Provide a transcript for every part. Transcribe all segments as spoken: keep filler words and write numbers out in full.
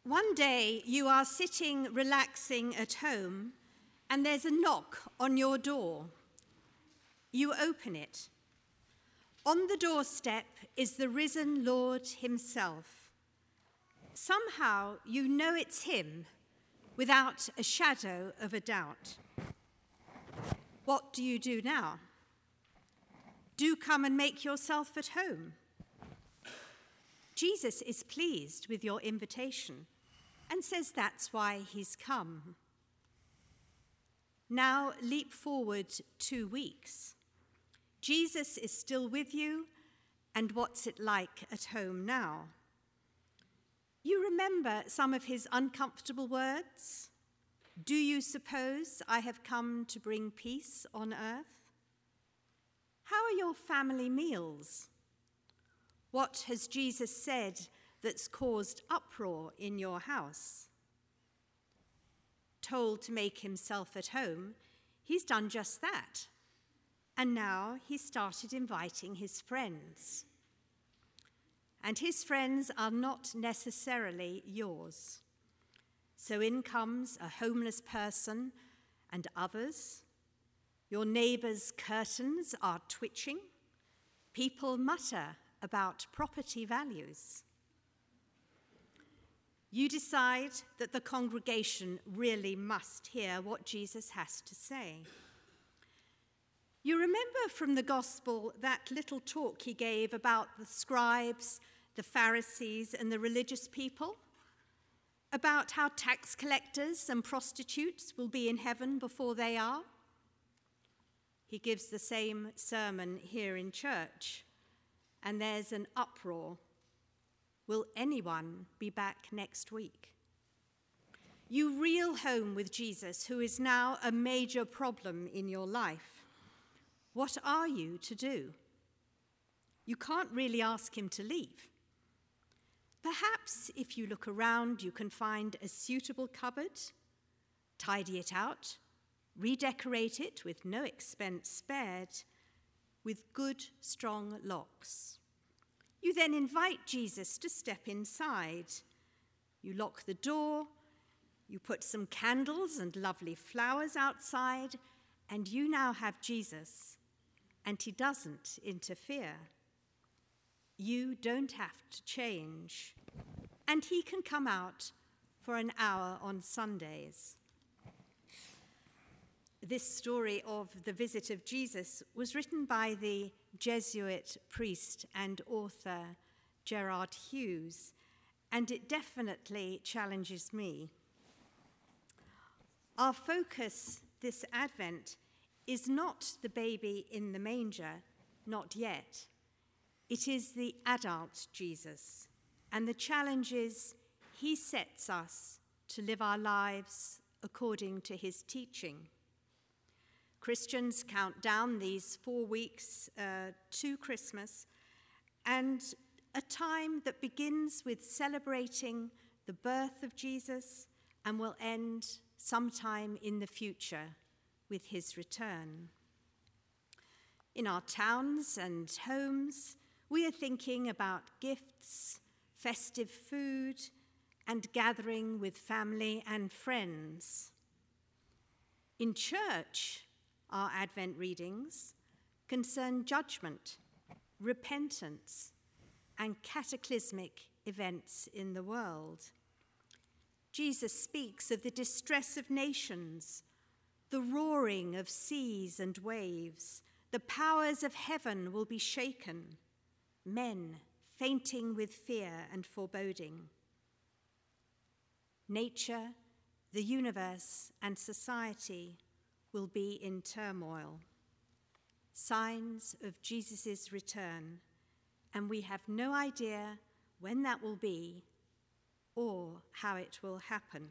One day you are sitting relaxing at home and there's a knock on your door. You open it. On the doorstep is the risen Lord himself. Somehow you know it's him without a shadow of a doubt. What do you do now? Do come and make yourself at home. Jesus is pleased with your invitation and says that's why he's come. Now leap forward two weeks. Jesus is still with you, and what's it like at home now? You remember some of his uncomfortable words? Do you suppose I have come to bring peace on earth? How are your family meals? What has Jesus said that's caused uproar in your house? Told to make himself at home, he's done just that. And now he's started inviting his friends. And his friends are not necessarily yours. So in comes a homeless person and others. Your neighbour's curtains are twitching. People mutter about property values. You decide that the congregation really must hear what Jesus has to say. You remember from the gospel that little talk he gave about the scribes, the Pharisees, and the religious people, about how tax collectors and prostitutes will be in heaven before they are. He gives the same sermon here in church, and there's an uproar. Will anyone be back next week? You reel home with Jesus, who is now a major problem in your life. What are you to do? You can't really ask him to leave. Perhaps if you look around, you can find a suitable cupboard, tidy it out, redecorate it with no expense spared, with good, strong locks. You then invite Jesus to step inside. You lock the door, you put some candles and lovely flowers outside, and you now have Jesus, and he doesn't interfere. You don't have to change, and he can come out for an hour on Sundays. This story of the visit of Jesus was written by the Jesuit priest and author Gerard Hughes, and it definitely challenges me. Our focus this Advent is not the baby in the manger, not yet. It is the adult Jesus, and the challenges he sets us to live our lives according to his teaching. Christians count down these four weeks uh, to Christmas, and a time that begins with celebrating the birth of Jesus and will end sometime in the future with his return. In our towns and homes, we are thinking about gifts, festive food, and gathering with family and friends. In church, our Advent readings concern judgment, repentance, and cataclysmic events in the world. Jesus speaks of the distress of nations, the roaring of seas and waves. The powers of heaven will be shaken, men fainting with fear and foreboding. Nature, the universe, and society will be in turmoil. Signs of Jesus' return, and we have no idea when that will be or how it will happen.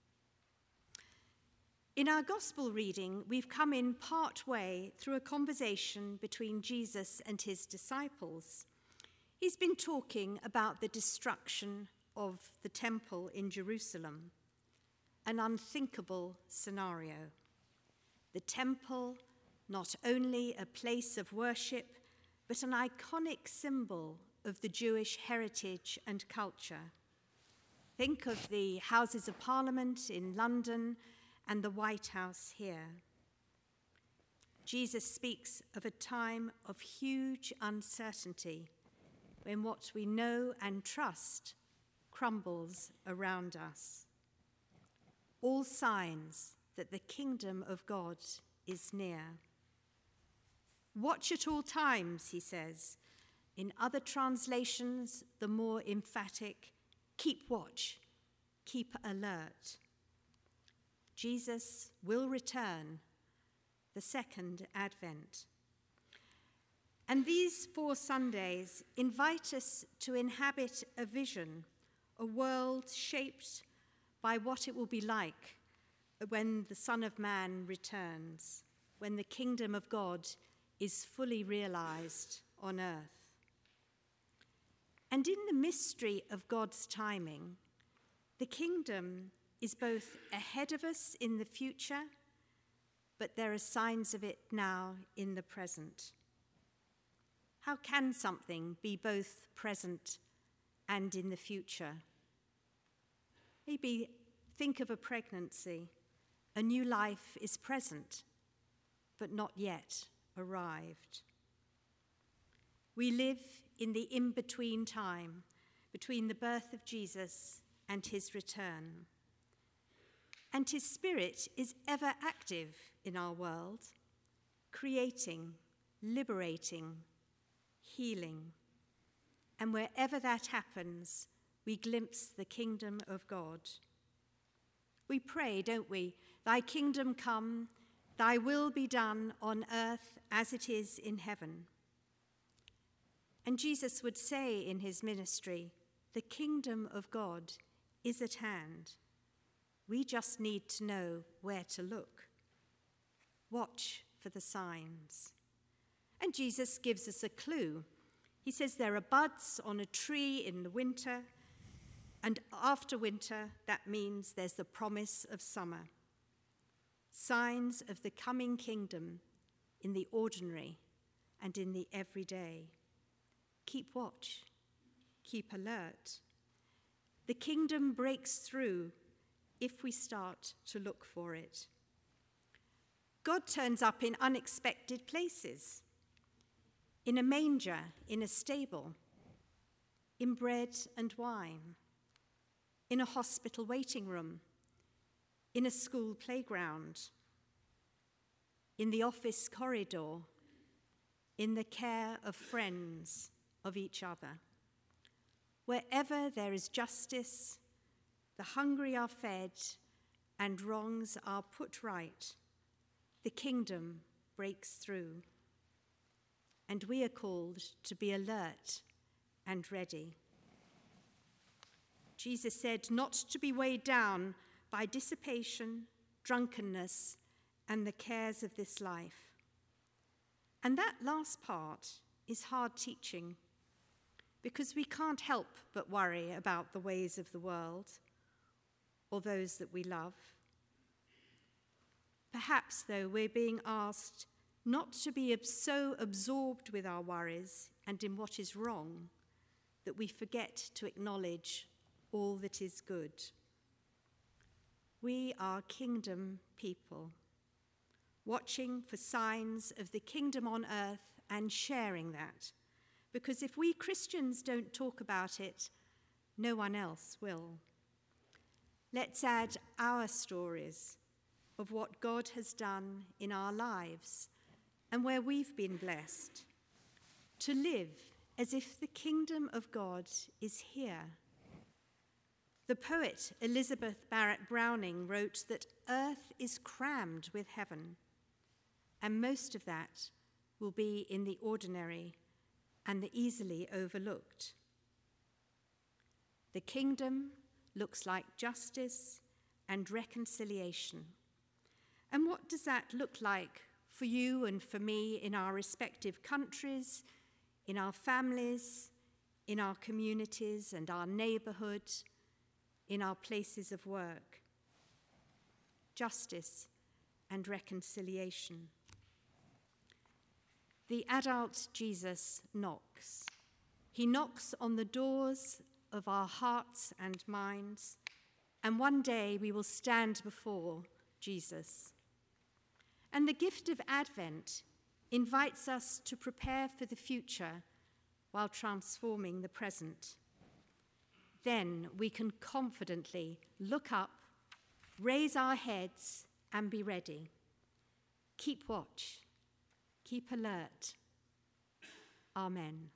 In our gospel reading, we've come in part way through a conversation between Jesus and his disciples. He's been talking about the destruction of the temple in Jerusalem, an unthinkable scenario. The temple, not only a place of worship, but an iconic symbol of the Jewish heritage and culture. Think of the Houses of Parliament in London and the White House here. Jesus speaks of a time of huge uncertainty when what we know and trust crumbles around us. All signs that the kingdom of God is near. Watch at all times, he says. In other translations, the more emphatic, keep watch, keep alert. Jesus will return, the second advent. And these four Sundays invite us to inhabit a vision, a world shaped by what it will be like when the Son of Man returns, when the kingdom of God is fully realized on earth. And in the mystery of God's timing, the kingdom is both ahead of us in the future, but there are signs of it now in the present. How can something be both present and in the future? Maybe think of a pregnancy. A new life is present, but not yet arrived. We live in the in-between time between the birth of Jesus and his return. And his spirit is ever active in our world, creating, liberating, healing. And wherever that happens, we glimpse the kingdom of God. We pray, don't we? Thy kingdom come, thy will be done on earth as it is in heaven. And Jesus would say in his ministry, the kingdom of God is at hand. We just need to know where to look. Watch for the signs. And Jesus gives us a clue. He says there are buds on a tree in the winter, and after winter, that means there's the promise of summer. Signs of the coming kingdom in the ordinary and in the everyday. Keep watch, keep alert. The kingdom breaks through if we start to look for it. God turns up in unexpected places. In a manger, in a stable, in bread and wine, in a hospital waiting room, in a school playground, in the office corridor, in the care of friends, of each other. Wherever there is justice, the hungry are fed, and wrongs are put right, the kingdom breaks through. And we are called to be alert and ready. Jesus said not to be weighed down by dissipation, drunkenness, and the cares of this life. And that last part is hard teaching, because we can't help but worry about the ways of the world or those that we love. Perhaps, though, we're being asked not to be so absorbed with our worries and in what is wrong that we forget to acknowledge all that is good. We are kingdom people, watching for signs of the kingdom on earth and sharing that. Because if we Christians don't talk about it, no one else will. Let's add our stories of what God has done in our lives and where we've been blessed, to live as if the kingdom of God is here. The poet Elizabeth Barrett Browning wrote that earth is crammed with heaven, and most of that will be in the ordinary and the easily overlooked. The kingdom looks like justice and reconciliation. And what does that look like for you and for me in our respective countries, in our families, in our communities and our neighborhood, in our places of work? Justice and reconciliation. The adult Jesus knocks. He knocks on the doors of our hearts and minds, and one day we will stand before Jesus. And the gift of Advent invites us to prepare for the future while transforming the present. Then we can confidently look up, raise our heads, and be ready. Keep watch, keep alert. Amen.